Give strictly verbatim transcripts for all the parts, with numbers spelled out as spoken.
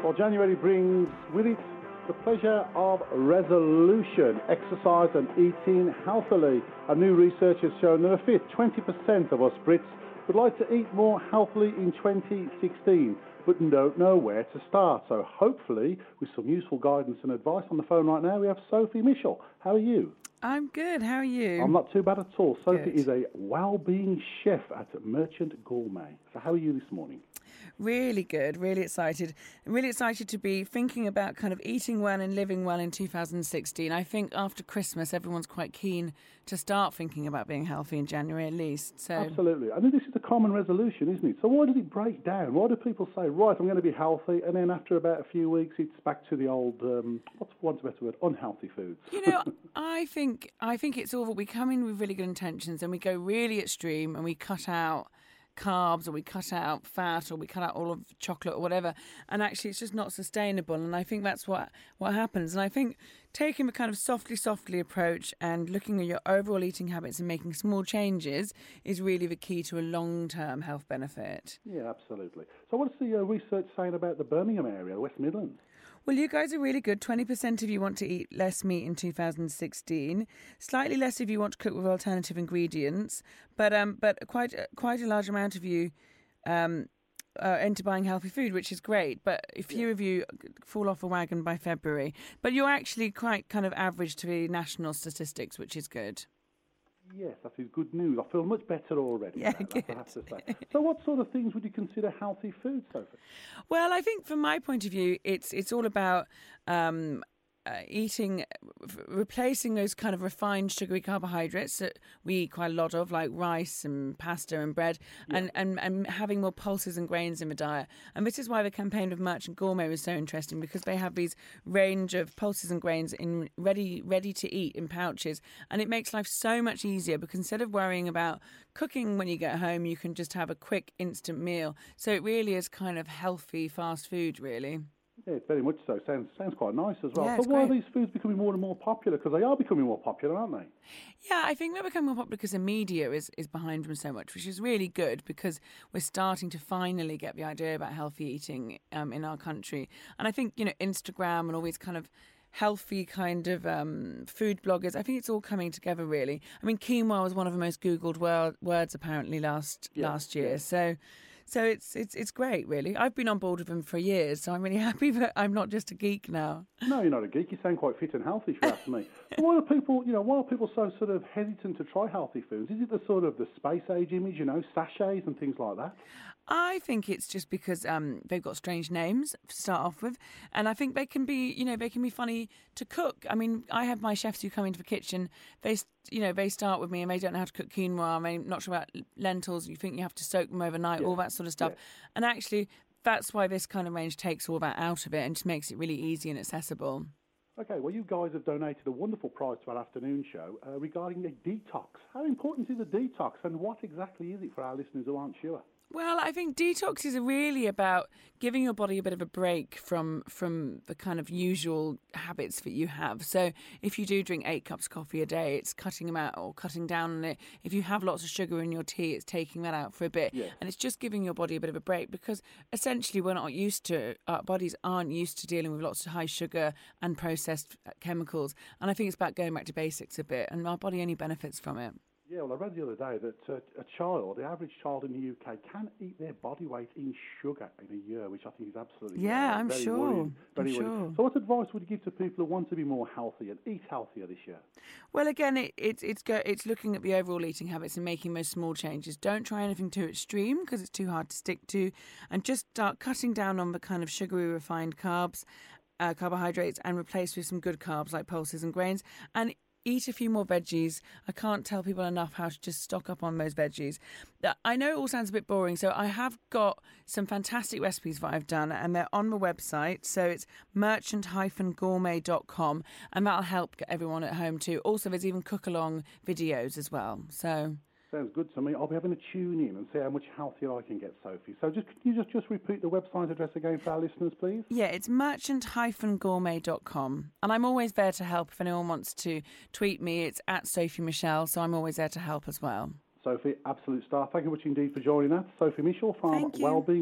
Well, January brings with it the pleasure of resolution, exercise and eating healthily. A new research has shown that a fifth, twenty percent of us Brits would like to eat more healthily in twenty sixteen, but don't know where to start. So hopefully, with some useful guidance and advice on the phone right now, we have Sophie Mitchell. How are you? I'm good. How are you? I'm not too bad at all. Sophie Good. is a well-being chef at Merchant Gourmet. So how are you this morning? Really good. Really excited. I'm really excited to be thinking about kind of eating well and living well in two thousand sixteen. I think after Christmas, everyone's quite keen to start thinking about being healthy in January at least. So Absolutely. I mean, this is a common resolution, isn't it? So why does it break down? Why do people say, right, I'm going to be healthy, and then after about a few weeks, it's back to the old, um, what's, what's the better word, unhealthy foods? You know, I think I think it's all that we come in with really good intentions and we go really extreme and we cut out carbs or we cut out fat or we cut out all of chocolate or whatever, and actually it's just not sustainable. And I think that's what what happens. And I think taking the kind of softly softly approach and looking at your overall eating habits and making small changes is really the key to a long-term health benefit. Yeah, absolutely. So what's the uh, research saying about the Birmingham area, West Midlands? Well, you guys are really good. twenty percent of you want to eat less meat in two thousand sixteen. Slightly less if you want to cook with alternative ingredients. But um, but quite quite a large amount of you um, are into buying healthy food, which is great. But a few of you fall off a wagon by February. But you're actually quite kind of average to the national statistics, which is good. Yes, that is good news. I feel much better already. Yeah, now, good. I have to say. So what sort of things would you consider healthy food, Sophie? Well, I think from my point of view, it's it's all about um, uh, eating, f- replacing those kind of refined sugary carbohydrates that we eat quite a lot of, like rice and pasta and bread, Yeah. and, and, and having more pulses and grains in the diet. And this is why the campaign of Merchant Gourmet was so interesting, because they have these range of pulses and grains in ready ready to eat in pouches, and it makes life so much easier because instead of worrying about cooking when you get home, you can just have a quick instant meal. So it really is kind of healthy fast food, really. Yeah, it's very much so. Sounds sounds quite nice as well. Yeah, so it's why great. are these foods becoming more and more popular? Because they are becoming more popular, aren't they? Yeah, I think they're becoming more popular because the media is, is behind them so much, which is really good because we're starting to finally get the idea about healthy eating um, in our country. And I think, you know, Instagram and all these kind of healthy kind of um, food bloggers, I think it's all coming together, really. I mean, quinoa was one of the most Googled wor- words apparently last Yeah, last year. yeah. So so it's, it's, it's great, really. I've been on board with them for years, so I'm really happy that I'm not just a geek now. No, you're not a geek. You sound quite fit and healthy, if you ask me. So why are people, you know, why are people so sort of hesitant to try healthy foods? Is it the sort of the space age image, you know, sachets and things like that? I think it's just because um, they've got strange names to start off with, and I think they can be, you know, they can be funny to cook. I mean, I have my chefs who come into the kitchen. They, you know, they start with me and they don't know how to cook quinoa. They're not sure about lentils. You think you have to soak them overnight, Yeah, all that sort of stuff. yeah. And actually, that's why this kind of range takes all that out of it and just makes it really easy and accessible. Okay, well, you guys have donated a wonderful prize to our afternoon show uh, regarding a detox. How important is a detox, and what exactly is it for our listeners who aren't sure? Well, I think detox is really about giving your body a bit of a break from from the kind of usual habits that you have. So if you do drink eight cups of coffee a day, it's cutting them out or cutting down on it. If you have lots of sugar in your tea, it's taking that out for a bit. Yeah. And it's just giving your body a bit of a break because essentially we're not used to, our bodies aren't used to dealing with lots of high sugar and processed chemicals. And I think it's about going back to basics a bit, and our body only benefits from it. Yeah, well, I read the other day that uh, a child, the average child in the U K, can eat their body weight in sugar in a year, which I think is absolutely Yeah, uh, I'm very sure. worrying. Very I'm worrying. sure. So what advice would you give to people who want to be more healthy and eat healthier this year? Well, again, it, it's it's go, it's looking at the overall eating habits and making those small changes. Don't try anything too extreme because it's too hard to stick to, and just start cutting down on the kind of sugary refined carbs, uh, carbohydrates, and replace with some good carbs like pulses and grains. And eat a few more veggies. I can't tell people enough how to just stock up on those veggies. I know it all sounds a bit boring, so I have got some fantastic recipes that I've done, and they're on the website. So it's merchant gourmet dot com, and that'll help everyone at home too. Also, there's even cook-along videos as well. So Sounds good to me. I'll be having a tune in and see how much healthier I can get, Sophie. So just can you just, just repeat the website address again for our listeners, please? yeah, it's merchant gourmet dot com. And I'm always there to help if anyone wants to tweet me. It's at Sophie Michelle, so I'm always there to help as well. Sophie, absolute star. Thank you much indeed for joining us. Sophie Mitchell from Thank you. Wellbeing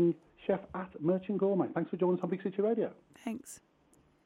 chef at Merchant Gourmet. Thanks for joining us on Big City Radio. Thanks.